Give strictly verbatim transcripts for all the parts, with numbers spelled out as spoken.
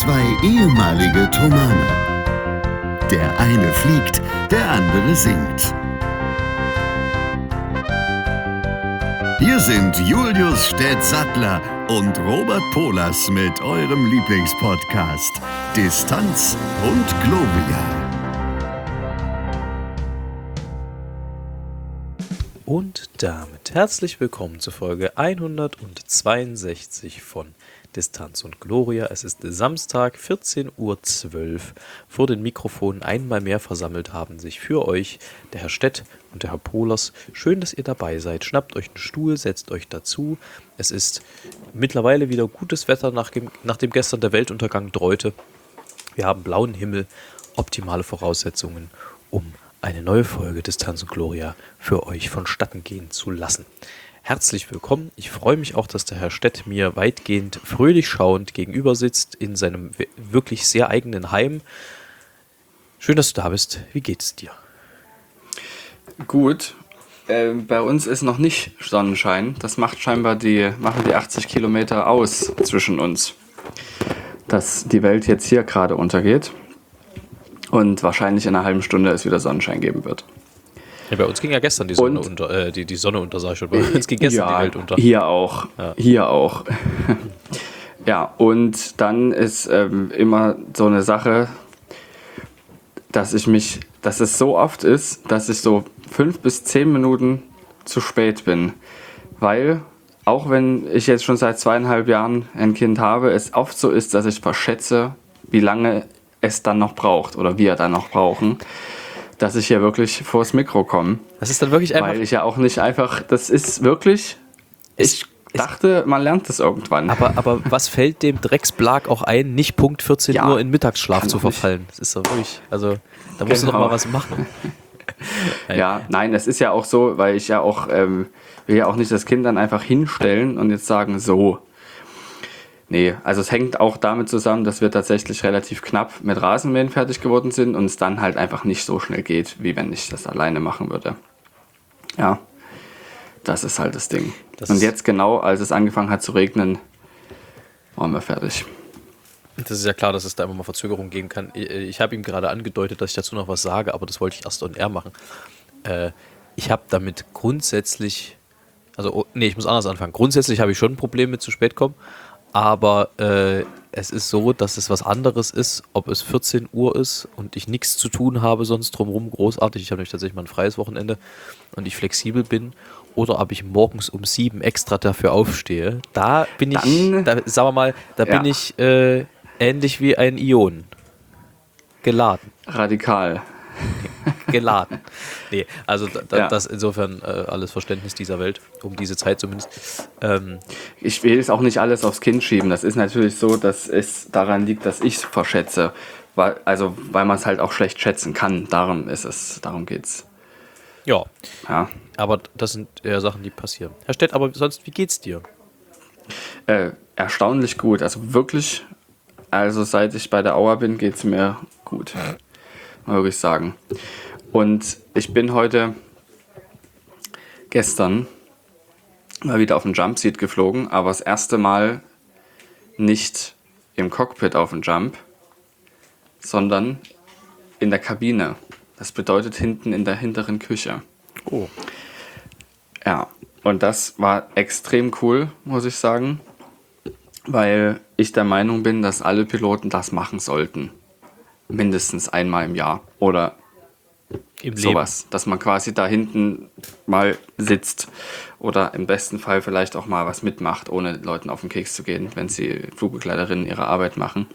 Zwei ehemalige Tomane. Der eine fliegt, der andere singt. Hier sind Julius Städtsattler und Robert Polas mit eurem Lieblingspodcast Distanz und Gloria. Und damit herzlich willkommen zur Folge hundertzweiundsechzig von Distanz und Gloria. Es ist Samstag, vierzehn Uhr zwölf. Vor den Mikrofonen einmal mehr versammelt haben sich für euch der Herr Stett und der Herr Polas. Schön, dass ihr dabei seid. Schnappt euch einen Stuhl, setzt euch dazu. Es ist mittlerweile wieder gutes Wetter, nachdem, nachdem gestern der Weltuntergang drohte. Wir haben blauen Himmel, optimale Voraussetzungen, um eine neue Folge Distanz und Gloria für euch vonstatten gehen zu lassen. Herzlich willkommen. Ich freue mich auch, dass der Herr Stett mir weitgehend fröhlich schauend gegenüber sitzt in seinem wirklich sehr eigenen Heim. Schön, dass du da bist. Wie geht's dir? Gut. Äh, bei uns ist noch nicht Sonnenschein. Das macht scheinbar die, machen die achtzig Kilometer aus zwischen uns. Dass die Welt jetzt hier gerade untergeht. Und wahrscheinlich in einer halben Stunde es wieder Sonnenschein geben wird. Ja, bei uns ging ja gestern die Sonne und, unter, äh, die, die Sonne unter, sag ich schon. Bei uns ging gestern ja, die Welt unter. Hier auch, ja. hier auch. Ja, und dann ist ähm, immer so eine Sache, dass ich mich, dass es so oft ist, dass ich so fünf bis zehn Minuten zu spät bin. Weil, auch wenn ich jetzt schon seit zweieinhalb Jahren ein Kind habe, es oft so ist, dass ich verschätze, wie lange es dann noch braucht oder wir dann noch brauchen, dass ich hier wirklich vors Mikro komme. Das ist dann wirklich einfach... Weil ich ja auch nicht einfach... Das ist wirklich... Ich dachte, man lernt das irgendwann. Aber, aber was fällt dem Drecksblag auch ein, nicht Punkt vierzehn ja, Uhr in Mittagsschlaf zu verfallen? Das ist doch wirklich... Also, da musst genau. du doch mal was machen. Ja, nein, es ist ja auch so, weil ich ja auch... Ähm, will ja auch nicht das Kind dann einfach hinstellen und jetzt sagen, so... Nee, also es hängt auch damit zusammen, dass wir tatsächlich relativ knapp mit Rasenmähen fertig geworden sind und es dann halt einfach nicht so schnell geht, wie wenn ich das alleine machen würde. Ja, das ist halt das Ding. Das und jetzt genau, als es angefangen hat zu regnen, waren wir fertig. Das ist ja klar, dass es da immer mal Verzögerungen geben kann. Ich, ich habe ihm gerade angedeutet, dass ich dazu noch was sage, aber das wollte ich erst on air machen. Äh, ich habe damit grundsätzlich, also oh, nee, ich muss anders anfangen. Grundsätzlich habe ich schon ein Problem mit zu spät kommen. Aber äh, es ist so, dass es was anderes ist, ob es vierzehn Uhr ist und ich nichts zu tun habe, sonst drumherum großartig. Ich habe nämlich tatsächlich mal ein freies Wochenende und ich flexibel bin. Oder ob ich morgens um sieben extra dafür aufstehe. Da bin ich, Dann, da, sagen wir mal, da ja. bin ich äh, ähnlich wie ein Ion. Geladen. Radikal. Geladen. Nee, also da, ja. das insofern äh, alles Verständnis dieser Welt, um diese Zeit zumindest. Ähm, ich will es auch nicht alles aufs Kind schieben. Das ist natürlich so, dass es daran liegt, dass ich es verschätze. Weil, also, weil man es halt auch schlecht schätzen kann. Darum ist es, darum geht's. Ja. ja. Aber das sind eher Sachen, die passieren. Herr Stett, aber sonst, wie geht's dir? Äh, erstaunlich gut. Also wirklich, also seit ich bei der Auer bin, geht's mir gut. Würde ich sagen. Und ich bin heute, gestern, mal wieder auf den Jumpseat geflogen, aber das erste Mal nicht im Cockpit auf den Jump, sondern in der Kabine. Das bedeutet hinten in der hinteren Küche. Oh. Ja, und das war extrem cool, muss ich sagen, weil ich der Meinung bin, dass alle Piloten das machen sollten. Mindestens einmal im Jahr oder Im sowas, Leben. Dass man quasi da hinten mal sitzt oder im besten Fall vielleicht auch mal was mitmacht, ohne Leuten auf den Keks zu gehen, wenn sie Flugbegleiterinnen ihre Arbeit machen.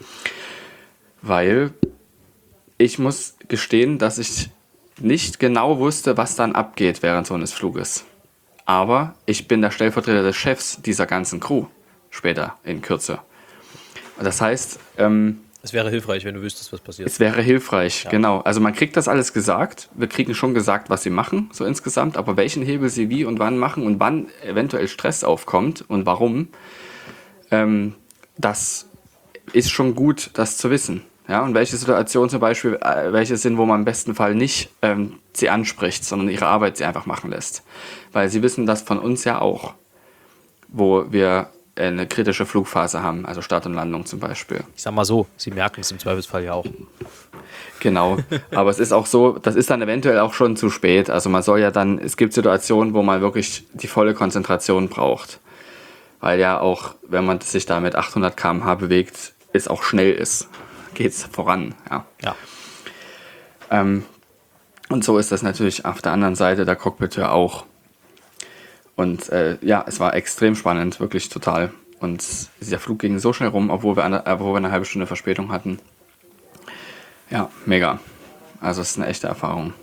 Weil ich muss gestehen, dass ich nicht genau wusste, was dann abgeht während so eines Fluges. Aber ich bin der Stellvertreter des Chefs dieser ganzen Crew später in Kürze. Das heißt, ähm, es wäre hilfreich, wenn du wüsstest, was passiert. Es wäre hilfreich, ja. Genau. Also man kriegt das alles gesagt. Wir kriegen schon gesagt, was sie machen, so insgesamt. Aber welchen Hebel sie wie und wann machen und wann eventuell Stress aufkommt und warum, ähm, das ist schon gut, das zu wissen. Ja, und welche Situationen zum Beispiel, äh, welche sind, wo man im besten Fall nicht ähm, sie anspricht, sondern ihre Arbeit sie einfach machen lässt. Weil sie wissen das von uns ja auch. Wo wir eine kritische Flugphase haben, also Start und Landung zum Beispiel. Ich sag mal so, sie merken es im Zweifelsfall ja auch. Genau, aber es ist auch so, das ist dann eventuell auch schon zu spät. Also man soll ja dann, es gibt Situationen, wo man wirklich die volle Konzentration braucht. Weil ja auch, wenn man sich da mit achthundert Kilometer pro Stunde bewegt, es auch schnell ist, geht's voran. Ja. Ja. Ähm, und so ist das natürlich auf der anderen Seite der Cockpit-Tür auch. Und äh, ja, es war extrem spannend, wirklich total. Und dieser Flug ging so schnell rum, obwohl wir eine, obwohl wir eine halbe Stunde Verspätung hatten. Ja, mega. Also es ist eine echte Erfahrung.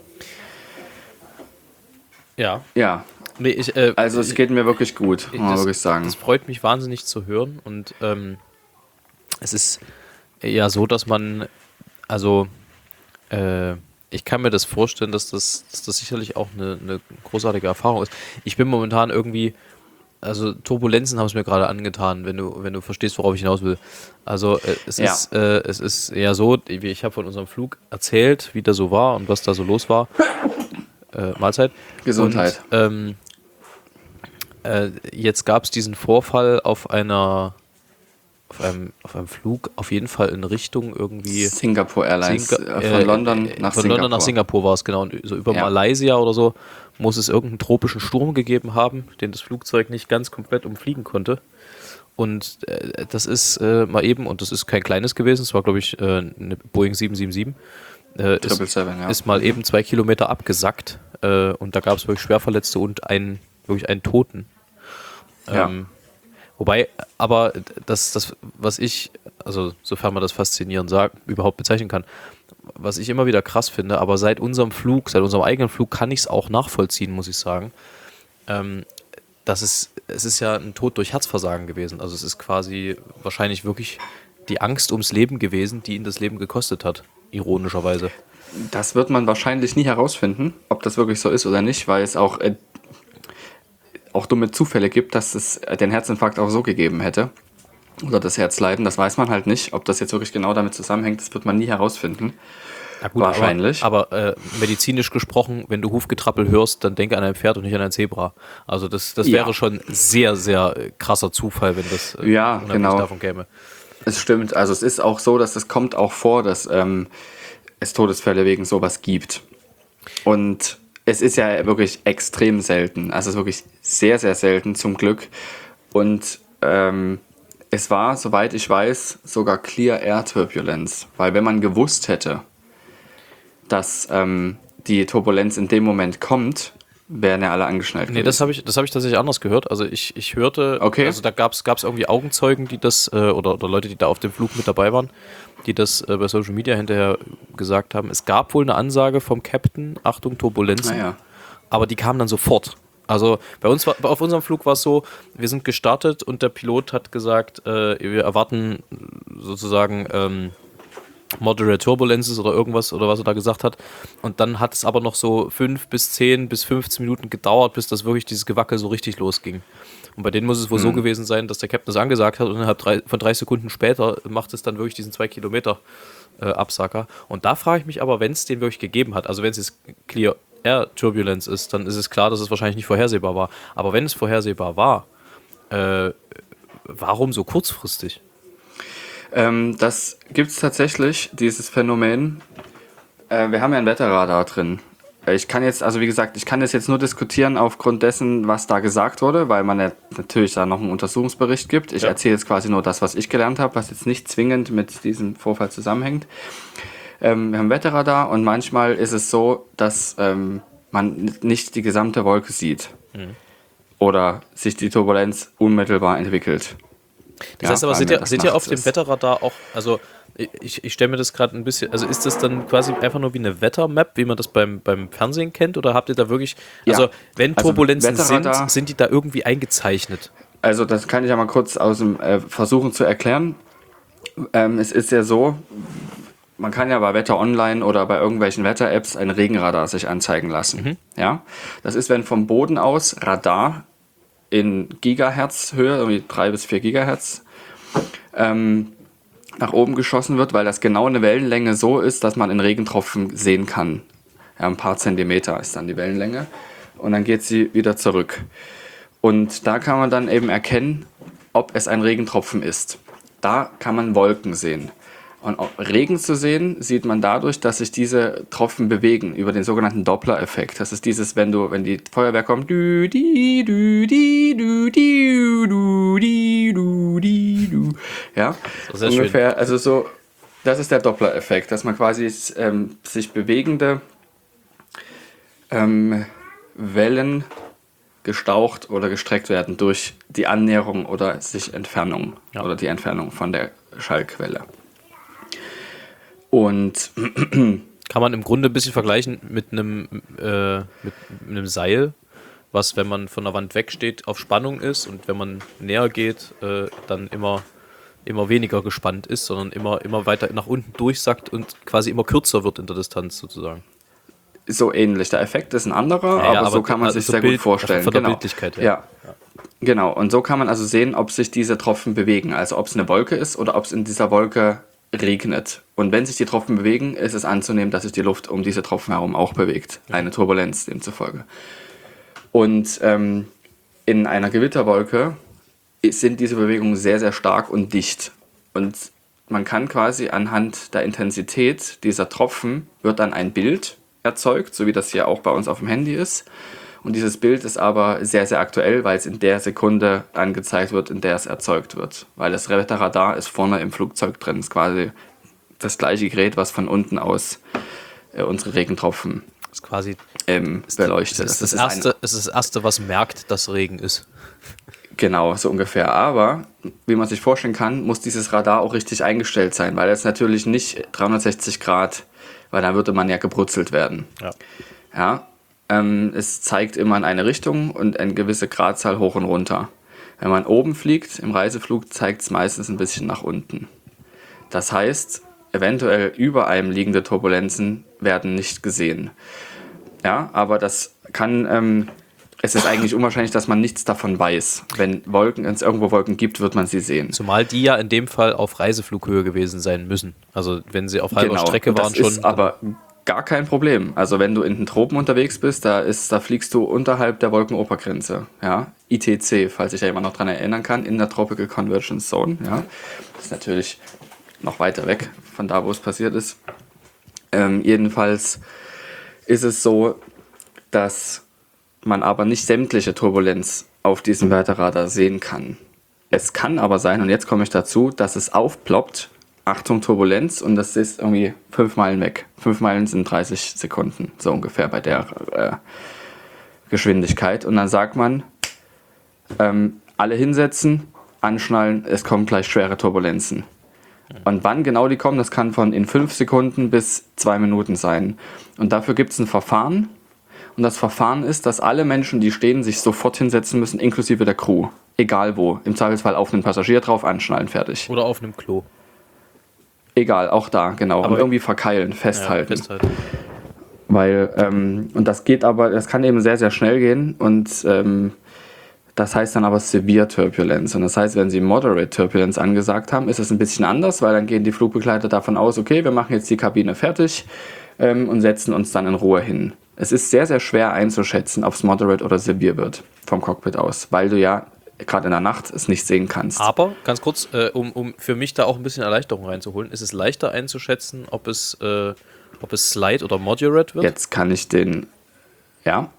Ja. Ja, Nee, ich, äh, also es geht mir wirklich gut, muss man das, wirklich sagen. Das freut mich wahnsinnig zu hören und ähm, es ist ja so, dass man, also äh, ich kann mir das vorstellen, dass das, dass das sicherlich auch eine, eine großartige Erfahrung ist. Ich bin momentan irgendwie, also Turbulenzen haben es mir gerade angetan, wenn du, wenn du verstehst, worauf ich hinaus will. Also äh, es, Ja. ist, äh, es ist ja so, ich habe von unserem Flug erzählt, wie der so war und was da so los war. Äh, Mahlzeit. Gesundheit. Und, ähm, äh, jetzt gab es diesen Vorfall auf einer auf einem, auf einem Flug, auf jeden Fall in Richtung irgendwie Singapore Airlines, Singa- äh, von äh, London äh, nach von Singapur. London nach Singapur war es, genau. Und so über Ja. Malaysia oder so muss es irgendeinen tropischen Sturm gegeben haben, den das Flugzeug nicht ganz komplett umfliegen konnte. Und äh, das ist äh, mal eben, und das ist kein kleines gewesen, es war glaube ich äh, eine Boeing sieben sieben sieben, äh, ist, sieben sieben sieben, ja. ist mal eben zwei Kilometer abgesackt äh, und da gab es wirklich Schwerverletzte und einen, wirklich einen Toten. Ja. Ähm, wobei, aber das, das, was ich, also sofern man das faszinierend sagt, überhaupt bezeichnen kann, was ich immer wieder krass finde, aber seit unserem Flug, seit unserem eigenen Flug kann ich es auch nachvollziehen, muss ich sagen. Ähm, das ist, es ist ja ein Tod durch Herzversagen gewesen. Also es ist quasi wahrscheinlich wirklich die Angst ums Leben gewesen, die ihn das Leben gekostet hat, ironischerweise. Das wird man wahrscheinlich nie herausfinden, ob das wirklich so ist oder nicht, weil es auch, äh, auch dumme Zufälle gibt, dass es den Herzinfarkt auch so gegeben hätte. Oder das Herzleiden, das weiß man halt nicht. Ob das jetzt wirklich genau damit zusammenhängt, das wird man nie herausfinden. Na gut, Wahrscheinlich. Aber, aber äh, medizinisch gesprochen, wenn du Hufgetrappel hörst, dann denke an ein Pferd und nicht an ein Zebra. Also das, das Ja. wäre schon sehr, sehr äh, krasser Zufall, wenn das äh, Ja, unabhängig genau. davon käme. Es stimmt, also es ist auch so, dass es kommt auch vor, dass ähm, es Todesfälle wegen sowas gibt. Und es ist ja wirklich extrem selten, also es ist wirklich sehr, sehr selten zum Glück. Und ähm, es war, soweit ich weiß, sogar Clear Air Turbulenz, weil wenn man gewusst hätte, dass ähm, die Turbulenz in dem Moment kommt, wären ja alle angeschnallt Nee, gewesen. das habe ich, das hab ich tatsächlich anders gehört. Also ich, ich hörte, Okay. also da gab es irgendwie Augenzeugen, die das, äh, oder, oder Leute, die da auf dem Flug mit dabei waren, die das äh, bei Social Media hinterher gesagt haben. Es gab wohl eine Ansage vom Captain, Achtung, Turbulenzen, Naja. aber die kamen dann sofort. Also bei uns war, auf unserem Flug war es so, wir sind gestartet und der Pilot hat gesagt, äh, wir erwarten sozusagen ähm, Moderate Turbulences oder irgendwas oder was er da gesagt hat. Und dann hat es aber noch so fünf bis zehn bis fünfzehn Minuten gedauert, bis das wirklich dieses Gewackel so richtig losging. Und bei denen muss es wohl so gewesen sein, dass der Captain das angesagt hat und innerhalb drei, von drei Sekunden später macht es dann wirklich diesen zwei Kilometer äh, Absacker. Und da frage ich mich aber, wenn es den wirklich gegeben hat, also wenn es jetzt Clear Air Turbulence ist, dann ist es klar, dass es wahrscheinlich nicht vorhersehbar war. Aber wenn es vorhersehbar war, äh, warum so kurzfristig? Ähm, das gibt es tatsächlich, dieses Phänomen. Äh, wir haben ja ein Wetterradar drin. Ich kann jetzt, also wie gesagt, ich kann das jetzt nur diskutieren aufgrund dessen, was da gesagt wurde, weil man ja natürlich da noch einen Untersuchungsbericht gibt. Ich Ja. erzähle jetzt quasi nur das, was ich gelernt habe, was jetzt nicht zwingend mit diesem Vorfall zusammenhängt. Ähm, wir haben Wetterradar und manchmal ist es so, dass ähm, man nicht die gesamte Wolke sieht. Mhm. Oder sich die Turbulenz unmittelbar entwickelt. Das Ja, heißt aber, weil seht mir ihr, das seht ihr nachts auf dem ist. Wetterradar auch, also ich, ich stelle mir das gerade ein bisschen, also ist das dann quasi einfach nur wie eine Wettermap, wie man das beim, beim Fernsehen kennt, oder habt ihr da wirklich, Ja. also wenn Also Turbulenzen Wetterradar- sind, sind die da irgendwie eingezeichnet? Also das kann ich ja mal kurz aus dem äh, versuchen zu erklären. Ähm, es ist ja so, man kann ja bei Wetter Online oder bei irgendwelchen Wetter-Apps ein Regenradar sich anzeigen lassen. Mhm. Ja? Das ist, wenn vom Boden aus Radar in Gigahertz-Höhe, irgendwie drei bis vier Gigahertz, ähm, nach oben geschossen wird, weil das genau eine Wellenlänge so ist, dass man in Regentropfen sehen kann. Ja, ein paar Zentimeter ist dann die Wellenlänge. Und dann geht sie wieder zurück. Und da kann man dann eben erkennen, ob es ein Regentropfen ist. Da kann man Wolken sehen. Und um Regen zu sehen, sieht man dadurch, dass sich diese Tropfen bewegen über den sogenannten Doppler-Effekt. Das ist dieses, wenn du, wenn die Feuerwehr kommt, du, di, du, di, du, di, du, di, du, di, du. Ja, Das ist ungefähr, also so, das ist der Doppler-Effekt, dass man quasi ähm, sich bewegende ähm, Wellen gestaucht oder gestreckt werden durch die Annäherung oder sich Entfernung Ja. oder die Entfernung von der Schallquelle. Und Kann man im Grunde ein bisschen vergleichen mit einem, äh, mit einem Seil, was, wenn man von der Wand wegsteht, auf Spannung ist und wenn man näher geht, äh, dann immer, immer weniger gespannt ist, sondern immer, immer weiter nach unten durchsackt und quasi immer kürzer wird in der Distanz sozusagen. so ähnlich. Der Effekt ist ein anderer, Ja, ja, aber, so aber kann man also sich so sehr Bild- gut vorstellen. von der genau. Bildlichkeit her. Ja. Genau. Und so kann man also sehen, ob sich diese Tropfen bewegen. Also ob es eine Wolke ist oder ob es in dieser Wolke regnet. Und wenn sich die Tropfen bewegen, ist es anzunehmen, dass sich die Luft um diese Tropfen herum auch bewegt. Eine Turbulenz demzufolge. Und ähm, in einer Gewitterwolke sind diese Bewegungen sehr, sehr stark und dicht. Und man kann quasi anhand der Intensität dieser Tropfen wird dann ein Bild erzeugt, so wie das hier auch bei uns auf dem Handy ist. Und dieses Bild ist aber sehr, sehr aktuell, weil es in der Sekunde angezeigt wird, in der es erzeugt wird. Weil das Wetterradar ist vorne im Flugzeug drin. Das ist quasi das gleiche Gerät, was von unten aus äh, unsere Regentropfen Das ist quasi ähm, beleuchtet. das, ist das, ist erste, ein- es ist das Erste, was merkt, dass Regen ist. Genau, so ungefähr. Aber, wie man sich vorstellen kann, muss dieses Radar auch richtig eingestellt sein, weil es natürlich nicht dreihundertsechzig Grad, weil dann würde man ja gebrutzelt werden. Ja. Ja, ähm, es zeigt immer in eine Richtung und eine gewisse Gradzahl hoch und runter. Wenn man oben fliegt, im Reiseflug, zeigt es meistens ein bisschen nach unten. Das heißt, eventuell über einem liegende Turbulenzen werden nicht gesehen. Ja, aber das kann, ähm, es ist eigentlich unwahrscheinlich, dass man nichts davon weiß. Wenn Wolken, wenn es irgendwo Wolken gibt, wird man sie sehen. Zumal die ja in dem Fall auf Reiseflughöhe gewesen sein müssen. Also wenn sie auf halber Strecke und waren das schon. ist aber gar kein Problem. Also wenn du in den Tropen unterwegs bist, da ist, da fliegst du unterhalb der Wolkenobergrenze. Ja? I T C, falls ich ja jemand noch dran erinnern kann, in der Tropical Convergence Zone. Ja? Das ist natürlich noch weiter weg von da, wo es passiert ist. Ähm, jedenfalls ist es so, dass man aber nicht sämtliche Turbulenz auf diesem Wetterradar sehen kann. Es kann aber sein, und jetzt komme ich dazu, dass es aufploppt, Achtung Turbulenz, und das ist irgendwie fünf Meilen weg. Fünf Meilen sind dreißig Sekunden, so ungefähr bei der äh, Geschwindigkeit. Und dann sagt man, ähm, alle hinsetzen, anschnallen, es kommen gleich schwere Turbulenzen. Und wann genau die kommen, das kann von in fünf Sekunden bis zwei Minuten sein. Und dafür gibt es ein Verfahren. Und das Verfahren ist, dass alle Menschen, die stehen, sich sofort hinsetzen müssen, inklusive der Crew. Egal wo. Im Zweifelsfall auf einen Passagier drauf, anschnallen, fertig. Oder auf einem Klo. Egal, auch da, genau. Aber und irgendwie verkeilen, festhalten. Ja, festhalten. Weil, ähm, und das geht aber, das kann eben sehr, sehr schnell gehen. Und ähm, das heißt dann aber Severe Turbulence. Und das heißt, wenn sie Moderate Turbulence angesagt haben, ist es ein bisschen anders, weil dann gehen die Flugbegleiter davon aus, okay, wir machen jetzt die Kabine fertig ähm, und setzen uns dann in Ruhe hin. Es ist sehr, sehr schwer einzuschätzen, ob es Moderate oder Severe wird vom Cockpit aus, weil du ja gerade in der Nacht es nicht sehen kannst. Aber, ganz kurz, äh, um, um für mich da auch ein bisschen Erleichterung reinzuholen, ist es leichter einzuschätzen, ob es, äh, ob es Slight oder Moderate wird? Jetzt kann ich den, ja.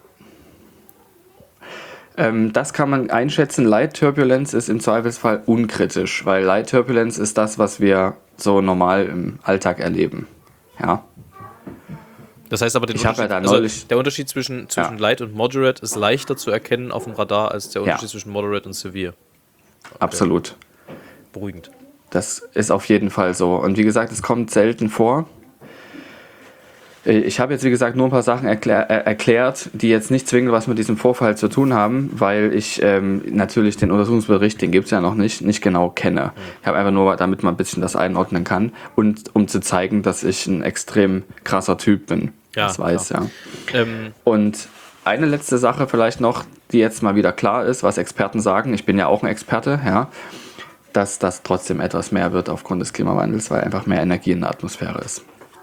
Ähm, das kann man einschätzen. Light Turbulence ist im Zweifelsfall unkritisch, weil Light Turbulence ist das, was wir so normal im Alltag erleben. Ja. Das heißt aber, den Ich hab ja Unterschied, da also neulich- der Unterschied zwischen, zwischen Ja. Light und Moderate ist leichter zu erkennen auf dem Radar als der Ja. Unterschied zwischen Moderate und Severe. Absolut. Beruhigend. Das ist auf jeden Fall so. Und wie gesagt, es kommt selten vor. Ich habe jetzt, wie gesagt, nur ein paar Sachen erklär, äh, erklärt, die jetzt nicht zwingend was mit diesem Vorfall zu tun haben, weil ich ähm, natürlich den Untersuchungsbericht, den gibt es ja noch nicht, nicht genau kenne. Ich habe einfach nur, damit man ein bisschen das einordnen kann und um zu zeigen, dass ich ein extrem krasser Typ bin. Ja, das weiß, klar. ja. Ähm, Und eine letzte Sache vielleicht noch, die jetzt mal wieder klar ist, was Experten sagen, ich bin ja auch ein Experte, ja, dass das trotzdem etwas mehr wird aufgrund des Klimawandels, weil einfach mehr Energie in der Atmosphäre ist.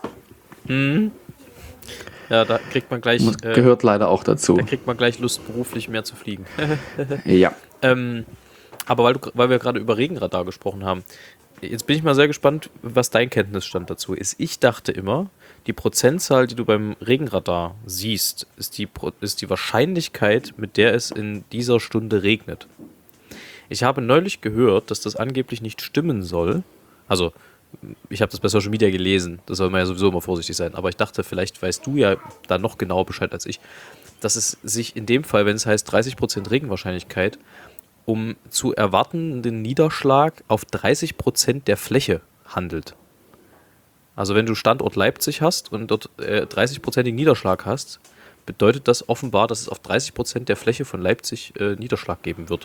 ja, da kriegt man gleich, Das äh, gehört leider auch dazu. da kriegt man gleich Lust, beruflich mehr zu fliegen. Ja. ähm, Aber weil, du, weil wir gerade über Regenradar gesprochen haben, jetzt bin ich mal sehr gespannt, was dein Kenntnisstand dazu ist. Ich dachte immer, die Prozentzahl, die du beim Regenradar siehst, ist die, ist die Wahrscheinlichkeit, mit der es in dieser Stunde regnet. Ich habe neulich gehört, dass das angeblich nicht stimmen soll. Also, ich habe das bei Social Media gelesen, da soll man ja sowieso immer vorsichtig sein. Aber ich dachte, vielleicht weißt du ja da noch genauer Bescheid als ich, dass es sich in dem Fall, wenn es heißt dreißig Prozent Regenwahrscheinlichkeit, um zu erwartenden Niederschlag auf dreißig Prozent der Fläche handelt. Also wenn du Standort Leipzig hast und dort äh, dreißig Prozent Niederschlag hast, bedeutet das offenbar, dass es auf dreißig Prozent der Fläche von Leipzig äh, Niederschlag geben wird.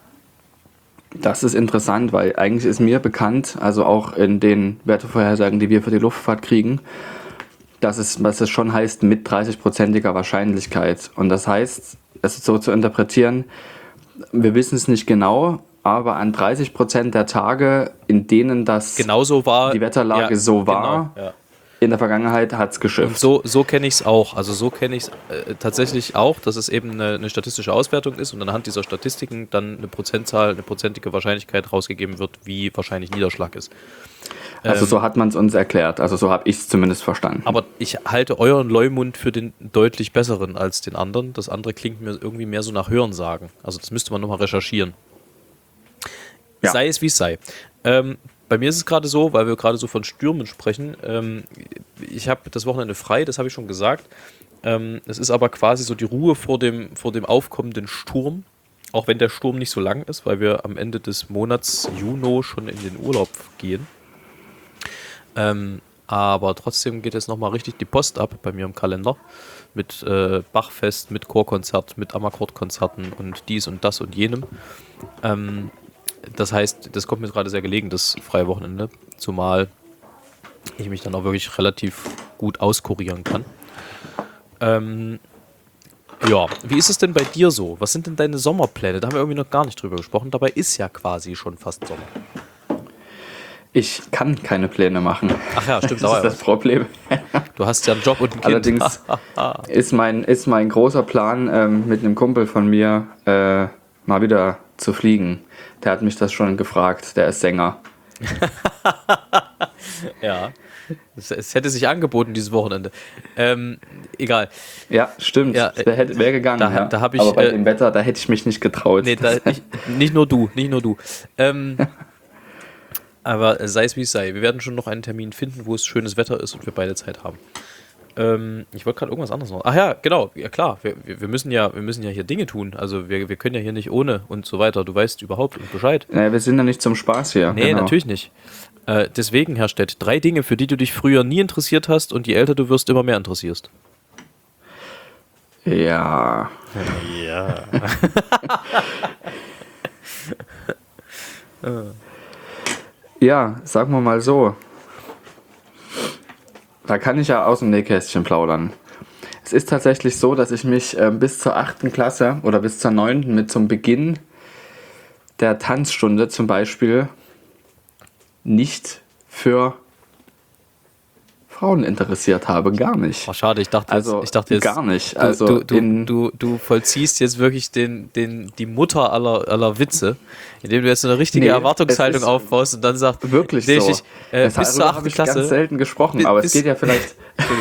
Das ist interessant, weil eigentlich ist mir bekannt, also auch in den Wettervorhersagen, die wir für die Luftfahrt kriegen, dass es, was es schon heißt, mit dreißig-prozentiger Wahrscheinlichkeit. Und das heißt, es ist so zu interpretieren, wir wissen es nicht genau, aber an dreißig Prozent der Tage, in denen das Genauso war, die Wetterlage ja, so war, genau, ja. in der Vergangenheit hat es geschifft. Und so, so kenne ich es auch. Also so kenne ich es äh, tatsächlich auch, dass es eben eine, eine statistische Auswertung ist und anhand dieser Statistiken dann eine Prozentzahl, eine prozentige Wahrscheinlichkeit rausgegeben wird, wie wahrscheinlich Niederschlag ist. Also ähm, so hat man es uns erklärt. Also so habe ich es zumindest verstanden. Aber ich halte euren Leumund für den deutlich besseren als den anderen. Das andere klingt mir irgendwie mehr so nach Hörensagen. Also das müsste man nochmal recherchieren. Ja. Sei es wie es sei. Ähm, bei mir ist es gerade so, weil wir gerade so von Stürmen sprechen. Ähm, ich habe das Wochenende frei, das habe ich schon gesagt. Ähm, es ist aber quasi so die Ruhe vor dem, vor dem aufkommenden Sturm. Auch wenn der Sturm nicht so lang ist, weil wir am Ende des Monats Juni schon in den Urlaub gehen. Ähm, aber trotzdem geht jetzt nochmal richtig die Post ab bei mir im Kalender. Mit äh, Bachfest, mit Chorkonzert, mit Amakord-Konzerten und dies und das und jenem. Ähm, das heißt, das kommt mir gerade sehr gelegen, das freie Wochenende. Zumal ich mich dann auch wirklich relativ gut auskurieren kann. Ähm, ja, wie ist es denn bei dir so? Was sind denn deine Sommerpläne? Da haben wir irgendwie noch gar nicht drüber gesprochen. Dabei ist ja quasi schon fast Sommer. Ich kann keine Pläne machen. Ach ja, stimmt. Das ist das Problem. Du hast ja einen Job und ein Kind. Allerdings ist mein, ist mein großer Plan, ähm, mit einem Kumpel von mir äh, mal wieder zu fliegen. Der hat mich das schon gefragt. Der ist Sänger. Ja, es, es hätte sich angeboten dieses Wochenende. Ähm, egal. Ja, stimmt. Ja, der hätte, wäre gegangen. da, ja. da hab ich, Aber bei äh, dem Wetter, da hätte ich mich nicht getraut. Nee, da, nicht, nicht nur du, nicht nur du. Ähm, aber sei es wie es sei. Wir werden schon noch einen Termin finden, wo es schönes Wetter ist und wir beide Zeit haben. Ähm, ich wollte gerade irgendwas anderes noch. Ach ja, genau, ja klar. Wir, wir, wir, müssen ja, wir müssen ja hier Dinge tun. Also wir, wir können ja hier nicht ohne und so weiter. Du weißt überhaupt und Bescheid. Naja, wir sind ja nicht zum Spaß hier. Nee, genau. natürlich nicht. Äh, deswegen, Herr Stett, drei Dinge, für die du dich früher nie interessiert hast und je älter du wirst, immer mehr interessierst. Ja. Ja. Ja, sagen wir mal so. Da kann ich ja aus dem Nähkästchen plaudern. Es ist tatsächlich so, dass ich mich äh, bis zur achten Klasse oder bis zur neunten mit zum Beginn der Tanzstunde zum Beispiel nicht für Frauen interessiert habe. Gar nicht. Oh, schade, ich dachte, Also jetzt, ich dachte jetzt, gar nicht. Du, Also du, du, in- du, du vollziehst jetzt wirklich den, den, die Mutter aller, aller Witze, indem du jetzt so eine richtige Nee, Erwartungshaltung es ist aufbaust und dann sagst, Wirklich nee, so. ich, äh, Das- bis zur darüber achten habe ich Klasse. ganz selten gesprochen, Bi- aber bis- es geht ja vielleicht...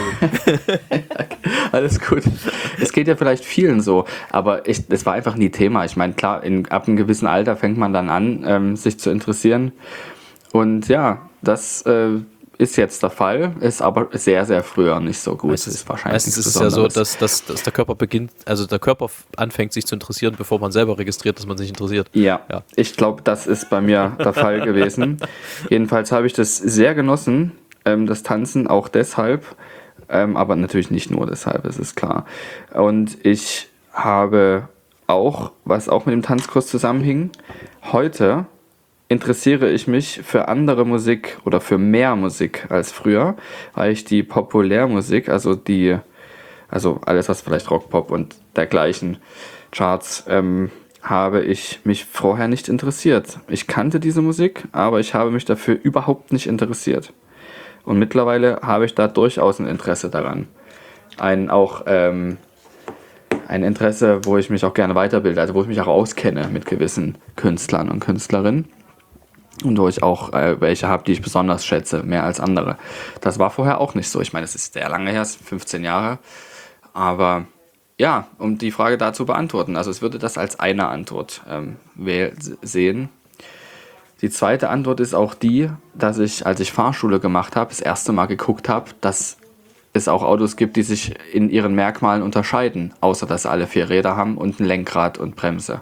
Alles gut. Es geht ja vielleicht vielen so, aber ich, das war einfach nie Thema. Ich meine, klar, in, ab einem gewissen Alter fängt man dann an, ähm, sich zu interessieren. Und ja, das äh, ist jetzt der Fall, ist aber sehr, sehr früher nicht so gut. Meistens, ist wahrscheinlich meistens nichts ist es ja so, Besonderes. dass, dass, dass der Körper beginnt, also der Körper f- anfängt sich zu interessieren, bevor man selber registriert, dass man sich interessiert. Ja, Ja. ich glaube, das ist bei mir der Fall gewesen. Jedenfalls habe ich das sehr genossen, ähm, das Tanzen, auch deshalb, ähm, aber natürlich nicht nur deshalb, es ist klar. Und ich habe auch, was auch mit dem Tanzkurs zusammenhing, heute interessiere ich mich für andere Musik oder für mehr Musik als früher, weil ich die Populärmusik, also die, also alles, was vielleicht Rock, Pop und dergleichen Charts, ähm, habe ich mich vorher nicht interessiert. Ich kannte diese Musik, aber ich habe mich dafür überhaupt nicht interessiert. Und mittlerweile habe ich da durchaus ein Interesse daran. Ein auch ähm, ein Interesse, wo ich mich auch gerne weiterbilde, also wo ich mich auch auskenne mit gewissen Künstlern und Künstlerinnen. Und wo ich auch äh, welche habe, die ich besonders schätze, mehr als andere. Das war vorher auch nicht so. Ich meine, es ist sehr lange her, es sind fünfzehn Jahre. Aber ja, um die Frage da zu beantworten, also ich würde das als eine Antwort ähm, sehen. Die zweite Antwort ist auch die, dass ich, als ich Fahrschule gemacht habe, das erste Mal geguckt habe, dass es auch Autos gibt, die sich in ihren Merkmalen unterscheiden, außer dass alle vier Räder haben und ein Lenkrad und Bremse.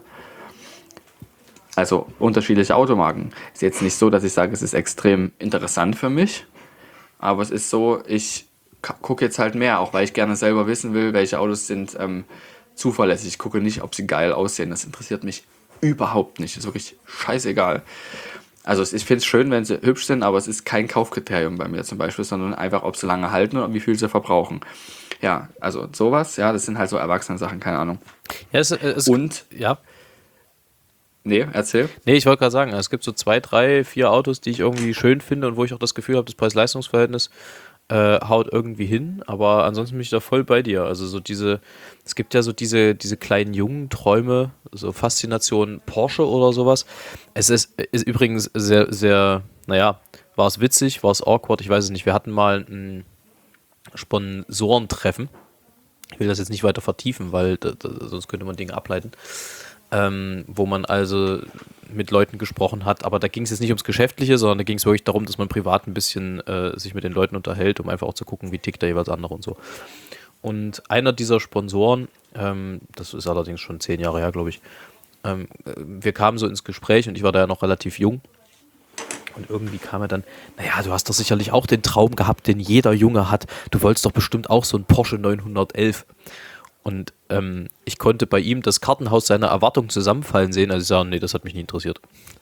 Also unterschiedliche Automarken. Ist jetzt nicht so, dass ich sage, es ist extrem interessant für mich, aber es ist so, ich gucke jetzt halt mehr, auch weil ich gerne selber wissen will, welche Autos sind ähm, zuverlässig. Ich gucke nicht, ob sie geil aussehen. Das interessiert mich überhaupt nicht. Das ist wirklich scheißegal. Also ich finde es schön, wenn sie hübsch sind, aber es ist kein Kaufkriterium bei mir zum Beispiel, sondern einfach, ob sie lange halten und wie viel sie verbrauchen. Ja, also sowas, ja, das sind halt so Erwachsenen-Sachen, keine Ahnung. Ja, es, es, und, ja. Nee, erzähl. Nee, ich wollte gerade sagen, es gibt so zwei, drei, vier Autos, die ich irgendwie schön finde und wo ich auch das Gefühl habe, das Preis-Leistungs-Verhältnis äh, haut irgendwie hin, aber ansonsten bin ich da voll bei dir. Also so diese, es gibt ja so diese, diese kleinen jungen Träume, so Faszination Porsche oder sowas. Es ist, ist übrigens sehr, sehr, naja, war es witzig, war es awkward, ich weiß es nicht. Wir hatten mal ein Sponsorentreffen. Ich will das jetzt nicht weiter vertiefen, weil da, da, sonst könnte man Dinge ableiten. Ähm, wo man also mit Leuten gesprochen hat, aber da ging es jetzt nicht ums Geschäftliche, sondern da ging es wirklich darum, dass man privat ein bisschen äh, sich mit den Leuten unterhält, um einfach auch zu gucken, wie tickt der jeweils andere und so. Und einer dieser Sponsoren, ähm, das ist allerdings schon zehn Jahre her, glaube ich, ähm, wir kamen so ins Gespräch und ich war da ja noch relativ jung und irgendwie kam er dann, naja, du hast doch sicherlich auch den Traum gehabt, den jeder Junge hat, du wolltest doch bestimmt auch so ein Porsche neunhundertelf. Und ähm, ich konnte bei ihm das Kartenhaus seiner Erwartungen zusammenfallen sehen, als ich sage, nee, das hat mich nie interessiert.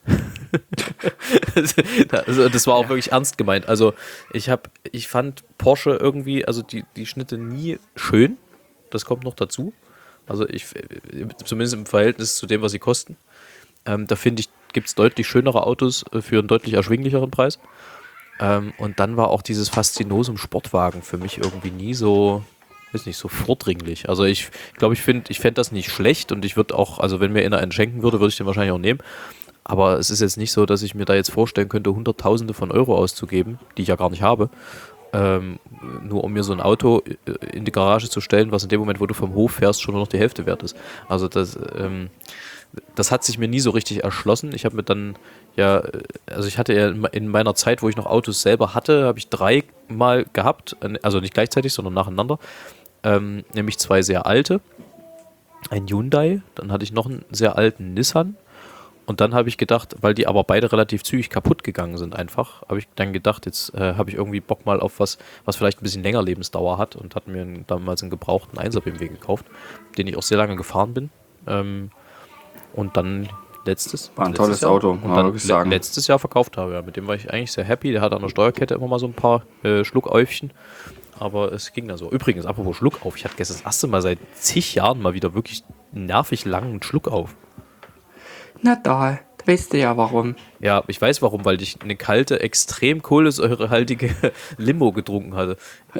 also, das war auch wirklich ernst gemeint. Also ich habe, ich fand Porsche irgendwie, also die, die Schnitte nie schön. Das kommt noch dazu. Also ich, zumindest im Verhältnis zu dem, was sie kosten. Ähm, da finde ich, gibt es deutlich schönere Autos für einen deutlich erschwinglicheren Preis. Ähm, und dann war auch dieses Faszinosum Sportwagen für mich irgendwie nie so... ist nicht so vordringlich. Also ich glaube, ich finde, ich fände das nicht schlecht und ich würde auch, also wenn mir einer einen schenken würde, würde ich den wahrscheinlich auch nehmen. Aber es ist jetzt nicht so, dass ich mir da jetzt vorstellen könnte, Hunderttausende von Euro auszugeben, die ich ja gar nicht habe, ähm, nur um mir so ein Auto in die Garage zu stellen, was in dem Moment, wo du vom Hof fährst, schon nur noch die Hälfte wert ist. Also das, ähm, das hat sich mir nie so richtig erschlossen. Ich habe mir dann ja, also ich hatte ja in meiner Zeit, wo ich noch Autos selber hatte, habe ich drei Mal gehabt, also nicht gleichzeitig, sondern nacheinander. Ähm, nämlich zwei sehr alte, ein Hyundai, dann hatte ich noch einen sehr alten Nissan und dann habe ich gedacht, weil die aber beide relativ zügig kaputt gegangen sind einfach, habe ich dann gedacht, jetzt äh, habe ich irgendwie Bock mal auf was, was vielleicht ein bisschen länger Lebensdauer hat und hatte mir einen, damals einen gebrauchten Einser B M W gekauft, den ich auch sehr lange gefahren bin ähm, und dann letztes war ein letztes tolles Jahr, Auto, und muss dann man wirklich sagen. letztes Jahr verkauft habe, ja, mit dem war ich eigentlich sehr happy, der hat an der Steuerkette immer mal so ein paar äh, Schluckäufchen. Aber es ging da so. Übrigens, apropos Schluckauf, ich hatte gestern das erste Mal seit zig Jahren mal wieder wirklich nervig langen Schluckauf. Na da, weißt du ja warum. Ja, ich weiß warum, weil ich eine kalte, extrem kohlensäurehaltige Limo getrunken hatte.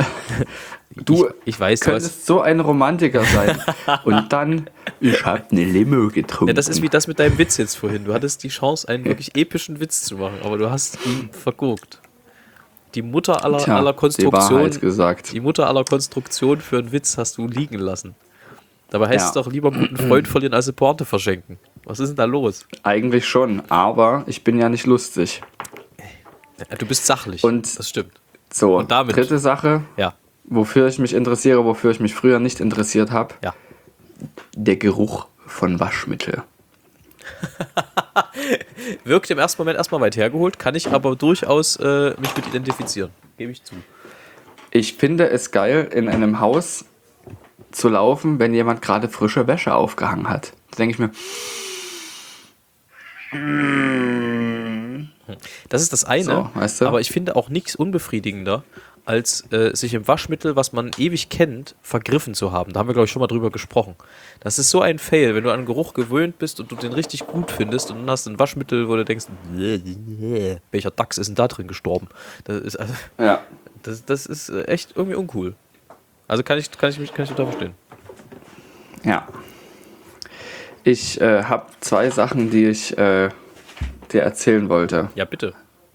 Du ich, ich weiß, könntest was. so ein Romantiker sein. Und dann, ich hab eine Limo getrunken. Ja, das ist wie das mit deinem Witz jetzt vorhin. Du hattest die Chance, einen wirklich epischen Witz zu machen, aber du hast ihn vergurkt. Die Mutter aller, Tja, aller die Konstruktion, Wahrheit gesagt. die Mutter aller Konstruktion für einen Witz hast du liegen lassen. Dabei heißt Ja. es doch lieber einen guten Freund verlieren, als eine Pointe verschenken. Was ist denn da los? Eigentlich schon, aber ich bin ja nicht lustig. Ja, du bist sachlich. Und- das stimmt. So, Und damit- dritte Sache, Ja, wofür ich mich interessiere, wofür ich mich früher nicht interessiert habe, ja. der Geruch von Waschmittel. Wirkt im ersten Moment erstmal weit hergeholt, kann ich aber durchaus äh, mich mit identifizieren. Gebe ich zu. Ich finde es geil, in einem Haus zu laufen, wenn jemand gerade frische Wäsche aufgehangen hat. Da denke ich mir, Das ist das eine, So, weißt du? aber ich finde auch nichts unbefriedigender, als äh, sich im Waschmittel, was man ewig kennt, vergriffen zu haben. Da haben wir, glaube ich, schon mal drüber gesprochen. Das ist so ein Fail, wenn du an einen Geruch gewöhnt bist und du den richtig gut findest und dann hast du ein Waschmittel, wo du denkst, welcher Dachs ist denn da drin gestorben? Das ist, also, ja, das, das ist echt irgendwie uncool. Also kann ich, kann ich mich kann ich total verstehen. Ja. Ich äh, habe zwei Sachen, die ich äh, dir erzählen wollte. Ja, bitte.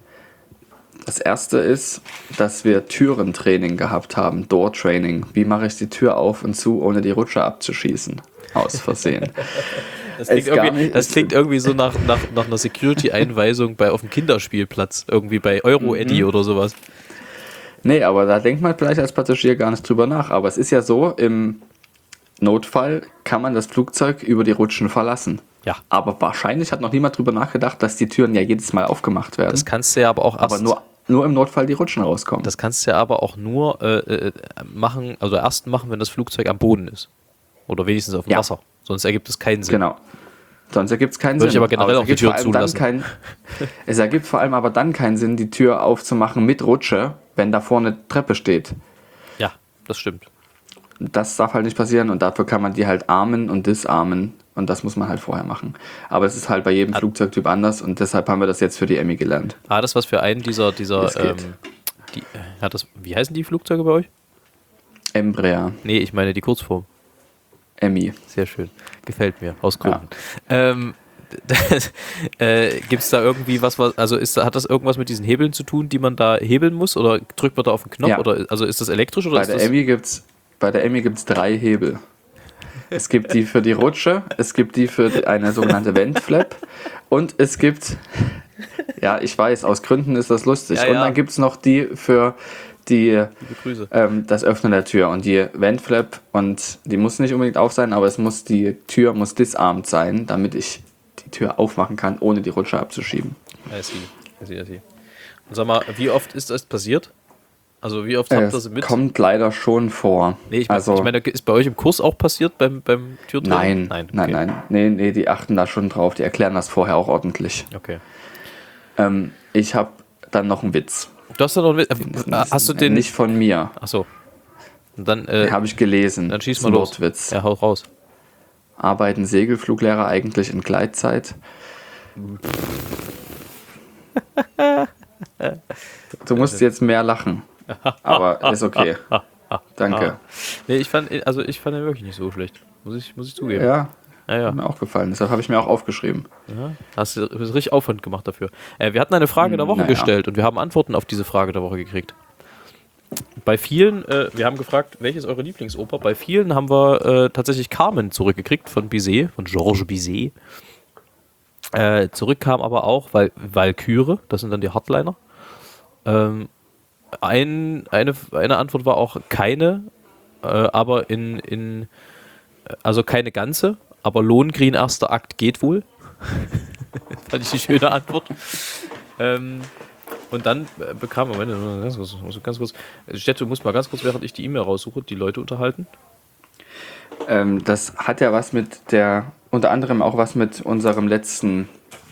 Das erste ist, dass wir Türentraining gehabt haben, Door-Training. Wie mache ich die Tür auf und zu, ohne die Rutsche abzuschießen? Aus Versehen. Das klingt, irgendwie, das klingt irgendwie so nach, nach, nach einer Security-Einweisung bei auf dem Kinderspielplatz. Irgendwie bei Euro-Eddy mhm. oder sowas. Nee, aber da denkt man vielleicht als Passagier gar nicht drüber nach. Aber es ist ja so, im Notfall kann man das Flugzeug über die Rutschen verlassen. Ja. Aber wahrscheinlich hat noch niemand drüber nachgedacht, dass die Türen ja jedes Mal aufgemacht werden. Das kannst du ja aber auch erst, aber nur, nur im Notfall die Rutschen rauskommen. Das kannst du ja aber auch nur äh, äh, machen, also erst machen, wenn das Flugzeug am Boden ist. Oder wenigstens auf dem ja. Wasser. Sonst ergibt es keinen Sinn. Genau. Sonst ergibt es keinen Würde Sinn. ich aber generell aber auch die Tür zulassen. Kein, es ergibt vor allem aber dann keinen Sinn, die Tür aufzumachen mit Rutsche, wenn da vorne eine Treppe steht. Ja, das stimmt. Das darf halt nicht passieren und dafür kann man die halt armen und disarmen und das muss man halt vorher machen. Aber es ist halt bei jedem ah. Flugzeugtyp anders und deshalb haben wir das jetzt für die Emmy gelernt. Ah, das was für einen dieser, dieser ähm, die, ja, das, wie heißen die Flugzeuge bei euch? Embraer. Nee, ich meine die Kurzform. Emmy. Sehr schön. Gefällt mir, aus Gründen. Ja. Ähm, äh, gibt es da irgendwie was, was also ist, hat das irgendwas mit diesen Hebeln zu tun, die man da hebeln muss oder drückt man da auf den Knopf? Ja. Oder also ist das elektrisch oder bei ist der das Emmy gibt's Bei der Emmy gibt es drei Hebel. Es gibt die für die Rutsche, es gibt die für eine sogenannte Ventflap und es gibt, ja, ich weiß, aus Gründen ist das lustig. Ja, und ja. dann gibt es noch die für die, ähm, das Öffnen der Tür und die Ventflap und die muss nicht unbedingt auf sein, aber es muss die Tür muss disarmt sein, damit ich die Tür aufmachen kann, ohne die Rutsche abzuschieben. I see, I see, I see. Und sag mal, wie oft ist das passiert? Also wie oft habt ihr das mit? Kommt leider schon vor. Nee, ich meine, also, ich mein, ist bei euch im Kurs auch passiert beim, beim Türtraining? Nein, nein, okay. nein, nein. Nee, nee, die achten da schon drauf. Die erklären das vorher auch ordentlich. Okay. Ähm, ich habe dann noch einen Witz. Du hast da noch einen Witz? Äh, hast du den? Nicht von mir. Ach so. Und dann, äh, den habe ich gelesen. Dann schieß mal los. Wortwitz. Ja, hau raus. Arbeiten Segelfluglehrer eigentlich in Gleitzeit? Du musst jetzt mehr lachen. Aber ist okay. Danke. Nee, ich fand, also ich fand ihn wirklich nicht so schlecht. Muss ich, muss ich zugeben. Ja, ja, ja. Hat mir auch gefallen. Deshalb habe ich mir auch aufgeschrieben. Ja, hast du hast richtig Aufwand gemacht dafür. Äh, wir hatten eine Frage der Woche naja. gestellt und wir haben Antworten auf diese Frage der Woche gekriegt. Bei vielen, äh, wir haben gefragt, welches eure Lieblingsoper? Bei vielen haben wir äh, tatsächlich Carmen zurückgekriegt von Bizet, von Georges Bizet. Äh, zurückkam aber auch weil Walküre, das sind dann die Hardliner. Ähm, ein, eine, eine Antwort war auch keine, äh, aber in, in, also keine ganze, aber Lohengrin erster Akt geht wohl. Fand ich eine schöne Antwort. Ähm, und dann äh, bekam, Moment, ganz kurz, ganz kurz, Stett, du musst mal ganz kurz, während ich die E-Mail raussuche, die Leute unterhalten. Ähm, das hat ja was mit der, unter anderem auch was mit unserem letzten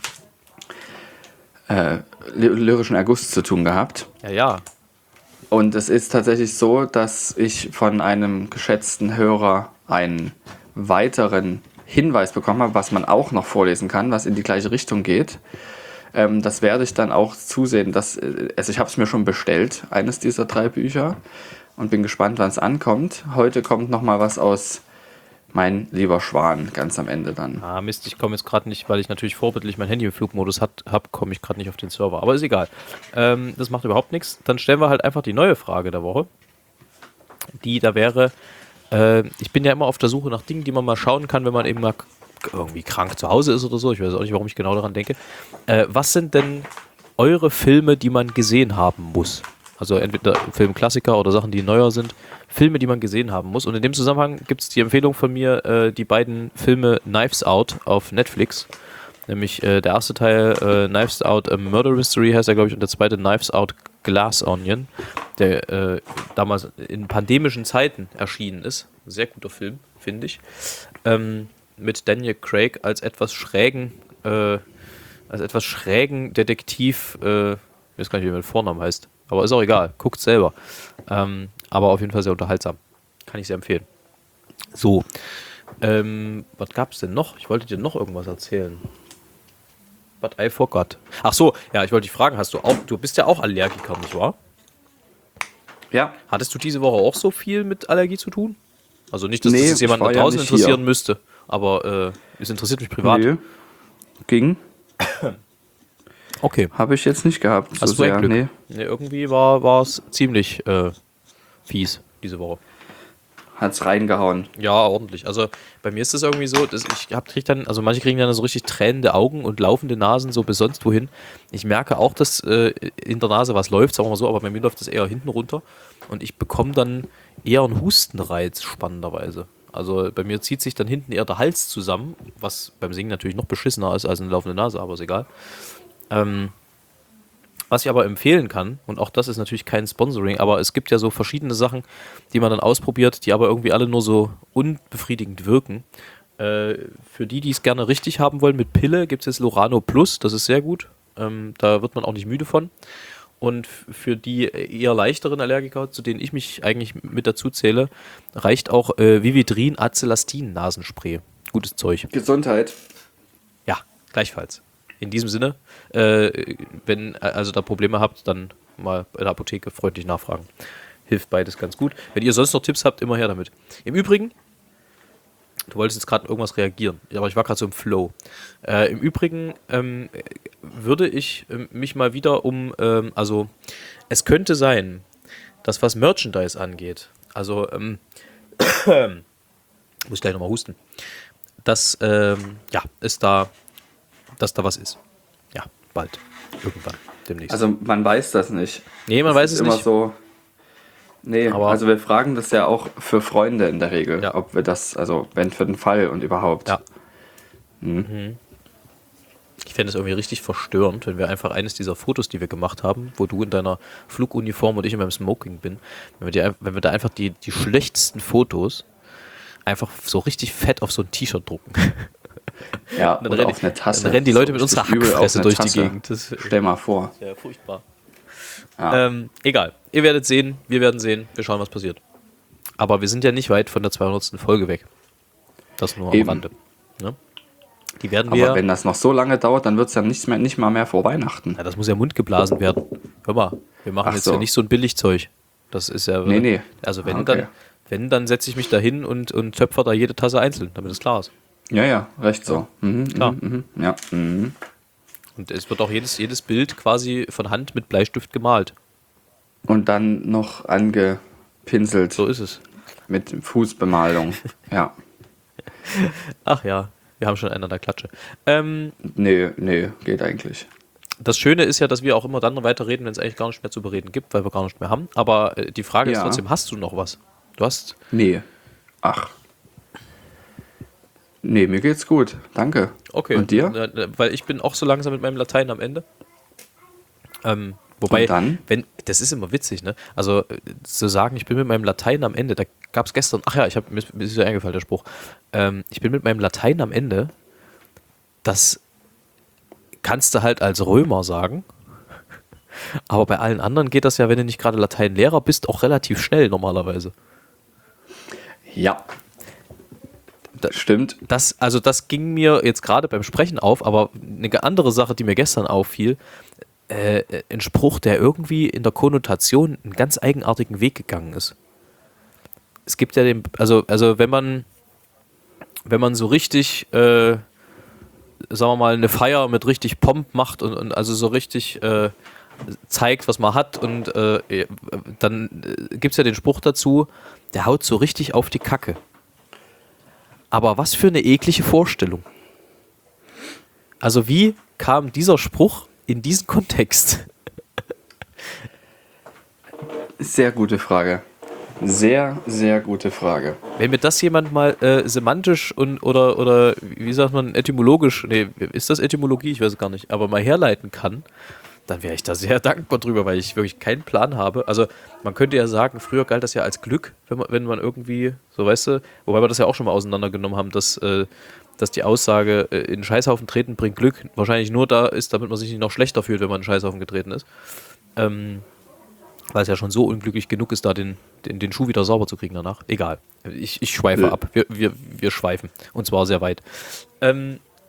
äh, lyrischen Erguss zu tun gehabt. Ja, ja. Und es ist tatsächlich so, dass ich von einem geschätzten Hörer einen weiteren Hinweis bekommen habe, was man auch noch vorlesen kann, was in die gleiche Richtung geht. Ähm, das werde ich dann auch zusehen. Dass, also ich habe es mir schon bestellt, eines dieser drei Bücher, und bin gespannt, wann es ankommt. Heute kommt noch mal was aus Mein lieber Schwan, ganz am Ende dann. Ah, Mist, ich komme jetzt gerade nicht, weil ich natürlich vorbildlich mein Handy im Flugmodus habe, komme ich gerade nicht auf den Server. Aber ist egal. Ähm, das macht überhaupt nichts. Dann stellen wir halt einfach die neue Frage der Woche. Die da wäre, äh, ich bin ja immer auf der Suche nach Dingen, die man mal schauen kann, wenn man eben mal irgendwie krank zu Hause ist oder so. Ich weiß auch nicht, warum ich genau daran denke. Äh, was sind denn eure Filme, die man gesehen haben muss? Also entweder Filmklassiker oder Sachen, die neuer sind. Filme, die man gesehen haben muss. Und in dem Zusammenhang gibt es die Empfehlung von mir, äh, die beiden Filme Knives Out auf Netflix. Nämlich äh, der erste Teil äh, Knives Out A Murder Mystery heißt er, glaube ich, und der zweite Knives Out Glass Onion, der äh, damals in pandemischen Zeiten erschienen ist. Sehr guter Film, finde ich. Ähm, mit Daniel Craig als etwas schrägen, äh, als etwas schrägen Detektiv, äh, ich weiß gar nicht, wie er mit Vornamen heißt. Aber ist auch egal, guckt selber. Ähm, aber auf jeden Fall sehr unterhaltsam. Kann ich sehr empfehlen. So, ähm, was gab's denn noch? Ich wollte dir noch irgendwas erzählen. But I forgot. Ach so, ja, ich wollte dich fragen, hast du auch, du bist ja auch Allergiker, nicht wahr? Ja. Hattest du diese Woche auch so viel mit Allergie zu tun? Also nicht, dass Nee, das jetzt ich jemanden da war ja draußen nicht interessieren hier. müsste, aber äh, es interessiert mich privat. Nee. Ging. Okay. Habe ich jetzt nicht gehabt. Hast so du ein sehr. Glück? Nee. Nee, irgendwie war es ziemlich äh, fies diese Woche. Hat's reingehauen. Ja, ordentlich. Also bei mir ist das irgendwie so, dass ich hab, krieg dann, also manche kriegen dann so richtig tränende Augen und laufende Nasen so bis sonst wohin. Ich merke auch, dass äh, in der Nase was läuft, sagen wir mal so, aber bei mir läuft das eher hinten runter und ich bekomme dann eher einen Hustenreiz, spannenderweise. Also bei mir zieht sich dann hinten eher der Hals zusammen, was beim Singen natürlich noch beschissener ist als eine laufende Nase, aber ist egal. Ähm, Was ich aber empfehlen kann, und auch das ist natürlich kein Sponsoring, aber es gibt ja so verschiedene Sachen, die man dann ausprobiert, die aber irgendwie alle nur so unbefriedigend wirken. Äh, für die, die es gerne richtig haben wollen mit Pille, gibt es jetzt Lorano Plus, das ist sehr gut. Ähm, da wird man auch nicht müde von. Und f- für die eher leichteren Allergiker, zu denen ich mich eigentlich mit dazu zähle, reicht auch äh, Vividrin Acelastin Nasenspray. Gutes Zeug. Gesundheit. Ja, gleichfalls. In diesem Sinne, äh, wenn ihr also da Probleme habt, dann mal bei der Apotheke freundlich nachfragen. Hilft beides ganz gut. Wenn ihr sonst noch Tipps habt, immer her damit. Im Übrigen, du wolltest jetzt gerade irgendwas reagieren, aber ich war gerade so im Flow. Äh, Im Übrigen ähm, würde ich ähm, mich mal wieder um, ähm, also es könnte sein, dass was Merchandise angeht, also ähm, muss ich gleich nochmal husten, dass ähm, ja, es da dass da was ist. Ja, bald. Irgendwann. Demnächst. Also man weiß das nicht. nee, man Das weiß ist es immer nicht. so. Nee, Aber- also wir fragen das ja auch für Freunde in der Regel, Ja. ob wir das, also wenn für den Fall und überhaupt. Ja. Mhm. Ich fände es irgendwie richtig verstörend, wenn wir einfach eines dieser Fotos, die wir gemacht haben, wo du in deiner Fluguniform und ich in meinem Smoking bin, wenn wir, die, ein- wenn wir da einfach die, die schlechtesten Fotos einfach so richtig fett auf so ein T-Shirt drucken. Ja, Dann oder rennen, auf eine Tasse. dann rennen die Leute mit richtig unserer übel auf Hackfresse eine durch die Tasse. Gegend. Das ist Stell mal vor. ja furchtbar. Ja. Ähm, egal. Ihr werdet sehen, wir werden sehen, wir schauen, was passiert. Aber wir sind ja nicht weit von der zweihundertsten Folge weg. Das nur am Eben. Rande. Ne? Die werden Aber wir. wenn das noch so lange dauert, dann wird es ja nicht, mehr, nicht mal mehr vor Weihnachten. Ja, das muss ja mundgeblasen werden. Hör mal, wir machen Ach jetzt so. ja nicht so ein Billigzeug. Das ist ja. Nee, nee. Also wenn Ah, okay. dann, wenn dann setze ich mich da hin und, und töpfer da jede Tasse einzeln, damit es klar ist. Ja, ja, recht so. Mhm, Klar. Mhm, mhm, ja. Mhm. Und es wird auch jedes, jedes Bild quasi von Hand mit Bleistift gemalt. Und dann noch angepinselt So ist es. mit Fußbemalung. Ja. Ach ja, wir haben schon einen an der Klatsche. Ähm, Nee, nee, geht eigentlich. Das Schöne ist ja, dass wir auch immer dann weiterreden, wenn es eigentlich gar nicht mehr zu bereden gibt, weil wir gar nicht mehr haben. Aber äh, die Frage ist Ja. trotzdem, hast du noch was? Du hast. Nee. Ach. Nee, mir geht's gut. Danke. Okay. Und dir? Äh, Weil ich bin auch so langsam mit meinem Latein am Ende. Ähm, wobei, Und dann? wenn, das ist immer witzig, ne? Also äh, zu sagen, ich bin mit meinem Latein am Ende, da gab es gestern, ach ja, ich hab, mir ist mir ist ja eingefallen, der Spruch. Ähm, ich bin mit meinem Latein am Ende, das kannst du halt als Römer sagen. Aber bei allen anderen geht das ja, wenn du nicht gerade Lateinlehrer bist, auch relativ schnell normalerweise. Ja. Da- Stimmt. Das, also das ging mir jetzt gerade beim Sprechen auf, aber eine andere Sache, die mir gestern auffiel, äh, ein Spruch, der irgendwie in der Konnotation einen ganz eigenartigen Weg gegangen ist. Es gibt ja den, also, also wenn man, wenn man so richtig, äh, sagen wir mal, eine Feier mit richtig Pomp macht und, und also so richtig äh, zeigt, was man hat und äh, dann äh, gibt es ja den Spruch dazu, der haut so richtig auf die Kacke. Aber was für eine eklige Vorstellung. Also wie kam dieser Spruch in diesen Kontext? Sehr gute Frage. Sehr, sehr gute Frage. Wenn mir das jemand mal äh, semantisch und oder, oder wie sagt man, etymologisch, nee, ist das Etymologie? Ich weiß es gar nicht, aber mal herleiten kann, dann wäre ich da sehr dankbar drüber, weil ich wirklich keinen Plan habe. Also man könnte ja sagen, früher galt das ja als Glück, wenn man, wenn man irgendwie, so weißt du, wobei wir das ja auch schon mal auseinandergenommen haben, dass, äh, dass die Aussage, äh, in den Scheißhaufen treten bringt Glück, wahrscheinlich nur da ist, damit man sich nicht noch schlechter fühlt, wenn man in den Scheißhaufen getreten ist. Ähm, weil es ja schon so unglücklich genug ist, da den, den, den Schuh wieder sauber zu kriegen danach. Egal. Ich, ich schweife Nö. ab. Wir, wir, wir schweifen. Und zwar sehr weit. Ähm,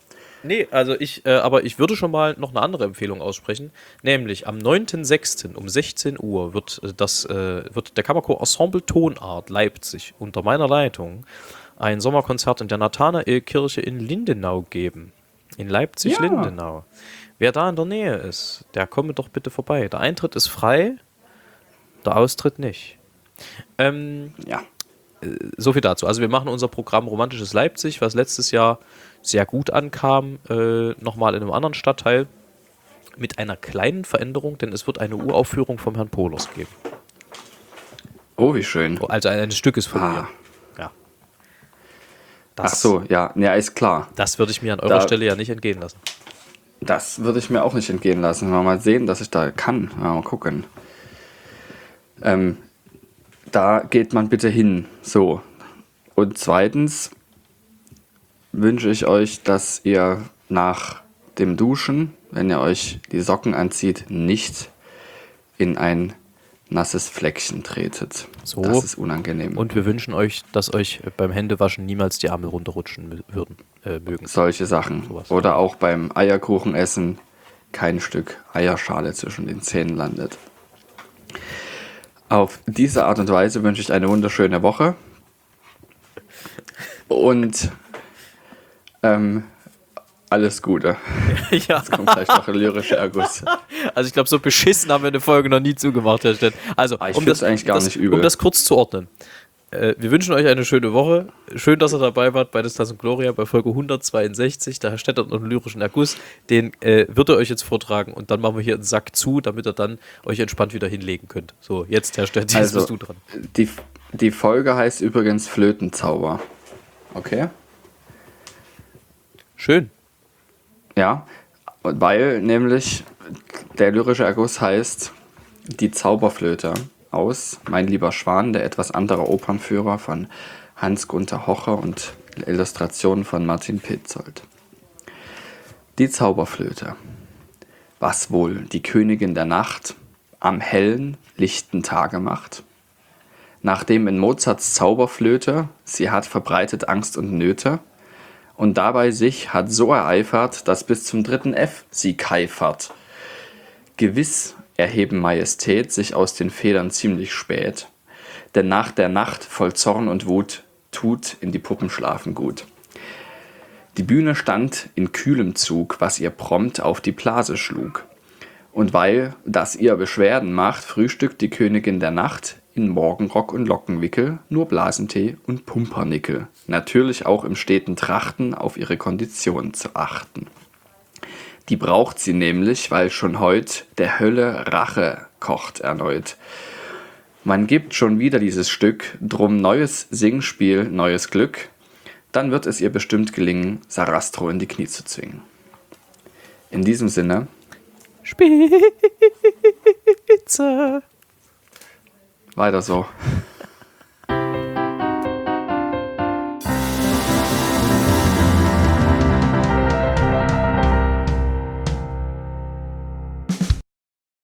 Nee, also ich, äh, aber ich würde schon mal noch eine andere Empfehlung aussprechen, nämlich am neunten sechsten um sechzehn Uhr wird äh, das äh, wird der Kammerchor Ensemble Tonart Leipzig unter meiner Leitung ein Sommerkonzert in der Nathanaelkirche in Lindenau geben. In Leipzig-Lindenau. Wer da in der Nähe ist, der komme doch bitte vorbei. Der Eintritt ist frei, der Austritt nicht. Ähm, Ja. so viel dazu. Also wir machen unser Programm Romantisches Leipzig, was letztes Jahr sehr gut ankam, äh, nochmal in einem anderen Stadtteil mit einer kleinen Veränderung, denn es wird eine Uraufführung vom Herrn Pohlers geben. Oh, wie schön. Also eines Stückes von Ah. mir. Ja. Ach Das, so, ja, ja, ist klar. Das würde ich mir an eurer Da- Stelle ja nicht entgehen lassen. Das würde ich mir auch nicht entgehen lassen. Mal, mal sehen, dass ich da kann. Ja, mal gucken. Ähm, da geht man bitte hin. So. Und zweitens wünsche ich euch, dass ihr nach dem Duschen, wenn ihr euch die Socken anzieht, nicht in ein nasses Fleckchen tretet. So. Das ist unangenehm. Und wir wünschen euch, dass euch beim Händewaschen niemals die Ärmel runterrutschen mü- würden, äh, mögen. Solche Sachen. Sowas. Oder auch beim Eierkuchenessen kein Stück Eierschale zwischen den Zähnen landet. Auf diese Art und Weise wünsche ich eine wunderschöne Woche. Und ähm, alles Gute. Ja, Kommt gleich noch ein lyrischer Erguss. also ich glaube, so beschissen haben wir eine Folge noch nie zugemacht, Herr Stett. Also, Ah, ich um find's das, eigentlich gar das, nicht übel. um das kurz zu ordnen. Äh, wir wünschen euch eine schöne Woche. Schön, dass ihr dabei wart bei Distanz und Gloria bei Folge hundertzweiundsechzig. Der Herr Stett hat noch einen lyrischen Erguss. Den äh, wird er euch jetzt vortragen und dann machen wir hier einen Sack zu, damit ihr dann euch entspannt wieder hinlegen könnt. So, jetzt, Herr Stett, jetzt Also, bist du dran. die, die Folge heißt übrigens Flötenzauber. Okay? Schön. Ja, weil nämlich der lyrische Erguss heißt Die Zauberflöte aus Mein lieber Schwan, der etwas andere Opernführer von Hans-Gunther Hoche und Illustrationen von Martin Petzold. Die Zauberflöte. Was wohl die Königin der Nacht am hellen, lichten Tage macht? Nachdem in Mozarts Zauberflöte sie hat verbreitet Angst und Nöte, und dabei sich hat so ereifert, dass bis zum dritten F sie keifert. Gewiss erheben Majestät sich aus den Federn ziemlich spät, denn nach der Nacht voll Zorn und Wut tut in die Puppen schlafen gut. Die Bühne stand in kühlem Zug, was ihr prompt auf die Blase schlug. Und weil das ihr Beschwerden macht, frühstückt die Königin der Nacht in Morgenrock und Lockenwickel, nur Blasentee und Pumpernickel. Natürlich auch im steten Trachten auf ihre Kondition zu achten. Die braucht sie nämlich, weil schon heut der Hölle Rache kocht erneut. Man gibt schon wieder dieses Stück, drum neues Singspiel, neues Glück. Dann wird es ihr bestimmt gelingen, Sarastro in die Knie zu zwingen. In diesem Sinne, Spitze. weiter so.